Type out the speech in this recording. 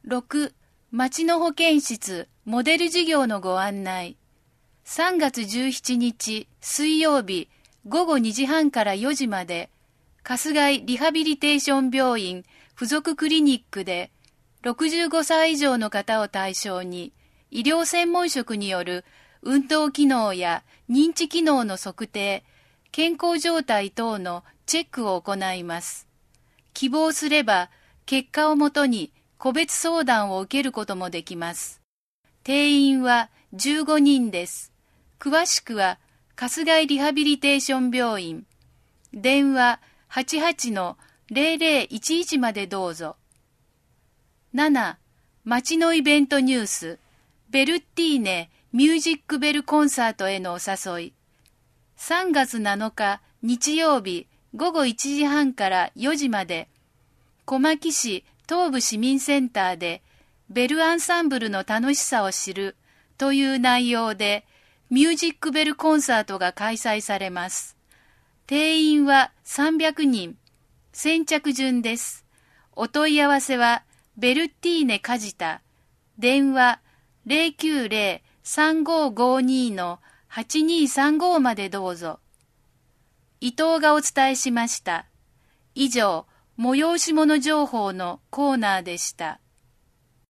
6、町の保健室モデル事業のご案内。3月17日水曜日午後2時半から4時まで、春日井リハビリテーション病院附属クリニックで、65歳以上の方を対象に、医療専門職による運動機能や認知機能の測定、健康状態等のチェックを行います。希望すれば、結果をもとに個別相談を受けることもできます。定員は15人です。詳しくは、春日井リハビリテーション病院。電話88-0011までどうぞ。7、町のイベントニュース、ベルッティーネミュージックベルコンサートへのお誘い。3月7日日曜日午後1時半から4時まで、小牧市東部市民センターでベルアンサンブルの楽しさを知るという内容でミュージックベルコンサートが開催されます。定員は300人。先着順です。お問い合わせはベルッティーネ梶田。電話090-3552-8235までどうぞ。伊藤がお伝えしました。以上、催し物情報のコーナーでした。